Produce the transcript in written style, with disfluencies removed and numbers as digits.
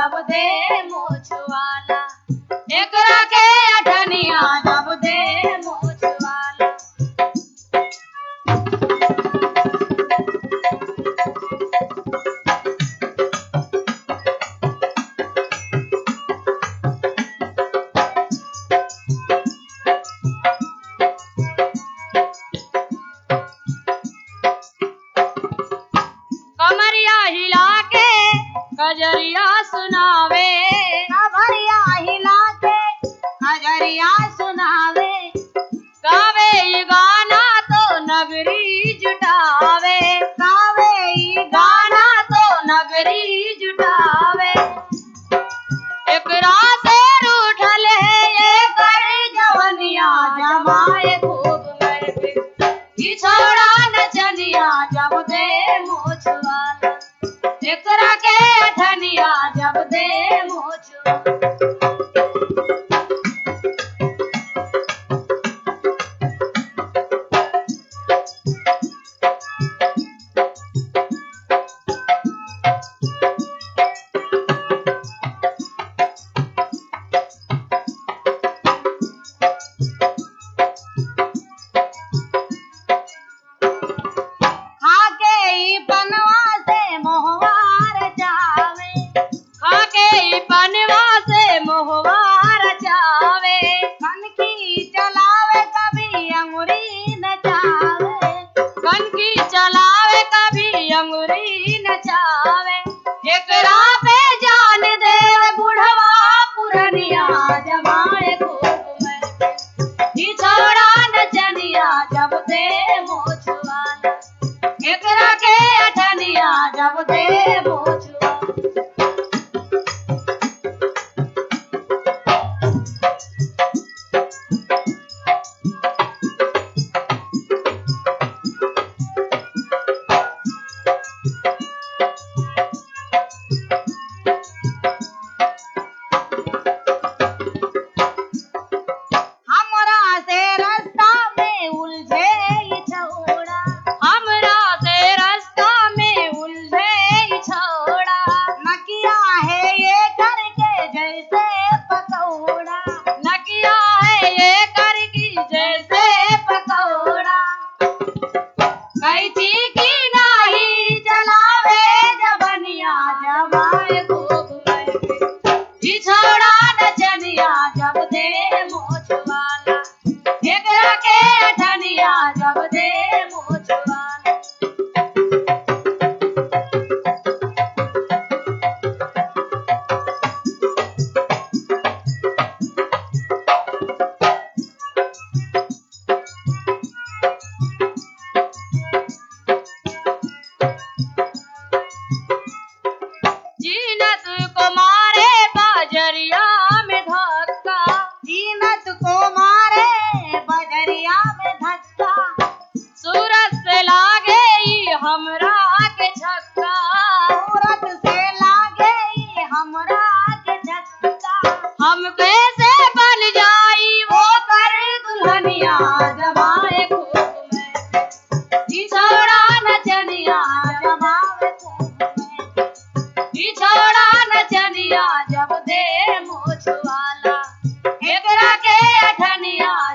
जब दे मोछ वाला, एकरा के अठनिया जब दे मोछ वाला। कमरिया हिला के कजरिया सुनावे, कमरिया हिला के कजरिया सुनावे, गावे ई गाना तो नगरी जुटावे, गावे ई गाना तो नगरी जुटावे। एकरा से रूठल है ये कर जवनिया जमाए खूब महके, ई छोड़ा नचनिया जब दे मोछ वाला, एकरा के अठनिया जब दे मोछ वाला। खाके ई बनवा से मोहवार जावे, खाके ई बनवा से मोहवा रचावे, कनकी चलावे कभी अंगुरी नचावे, कनकी चलावे कभी अंगुरी नचावे। एकरा पे जान दे बुढ़वा पुरनिया जमाए खूब महके, ई छोड़ा नचनिया जब दे मोछ वाला, एकरा के अठनिया जब दे मोछ वाला। हमरा से रास्ता में उलझे ई छौड़ा, हमरा से रास्ता में उलझे ई छोड़ा, नकिया है ये करके जैसे पकौड़ा, नकिया है ये करकी जैसे पकौड़ा। कैची की नाही चलावे जबनिया जमाए खूब महके, ई छोड़ा नचनिया जब दे मोछ वाला, एकरा के अठनिया जब दे मोछ वाला। जीनत को मारे बाजरिया में धक्का, जीनत को मारे बजरिया में धक्का, सूरत से लागे ई हमरा के छक्का, सूरत से लागे ई हमरा के झटका, हम कैसे बन जाई वो कर दुल्हनिया जमाए खूब महके, ई छोड़ा नचनिया जमावे खूब महके, ई छोड़ा नचनिया जब दे मोछ वाला, एकरा के अठनिया